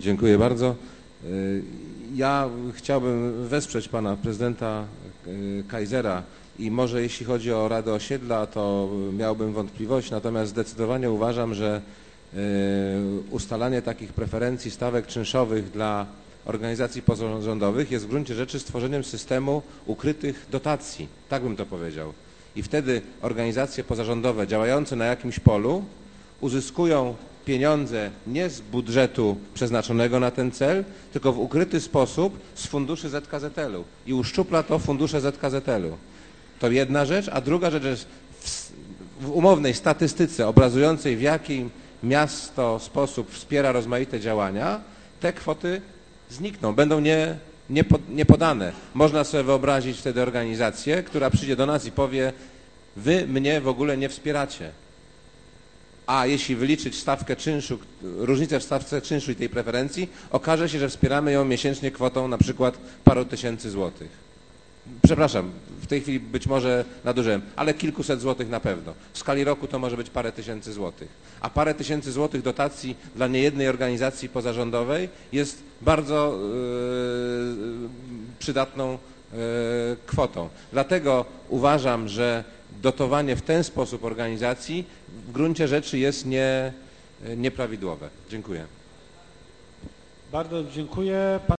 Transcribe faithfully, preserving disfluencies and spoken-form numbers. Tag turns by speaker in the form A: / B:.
A: Dziękuję bardzo. Ja chciałbym wesprzeć pana prezydenta Kaisera i może jeśli chodzi o Radę Osiedla, to miałbym wątpliwość, natomiast zdecydowanie uważam, że ustalanie takich preferencji, stawek czynszowych dla organizacji pozarządowych jest w gruncie rzeczy stworzeniem systemu ukrytych dotacji, tak bym to powiedział. I wtedy organizacje pozarządowe działające na jakimś polu uzyskują pieniądze nie z budżetu przeznaczonego na ten cel, tylko w ukryty sposób z funduszy Z K Z L u i uszczupla to fundusze Z K Z L u. To jedna rzecz, a druga rzecz jest w, w umownej statystyce obrazującej, w jakim miasto sposób wspiera rozmaite działania, te kwoty znikną, będą nie, nie, nie podane. Można sobie wyobrazić wtedy organizację, która przyjdzie do nas i powie: wy mnie w ogóle nie wspieracie. A jeśli wyliczyć stawkę czynszu, różnicę w stawce czynszu i tej preferencji, okaże się, że wspieramy ją miesięcznie kwotą na przykład paru tysięcy złotych. Przepraszam, w tej chwili być może nadużyłem, ale kilkuset złotych na pewno. W skali roku to może być parę tysięcy złotych. A parę tysięcy złotych dotacji dla niejednej organizacji pozarządowej jest bardzo yy, przydatną yy, kwotą. Dlatego uważam, że dotowanie w ten sposób organizacji w gruncie rzeczy jest nie, nieprawidłowe. Dziękuję.
B: Bardzo dziękuję.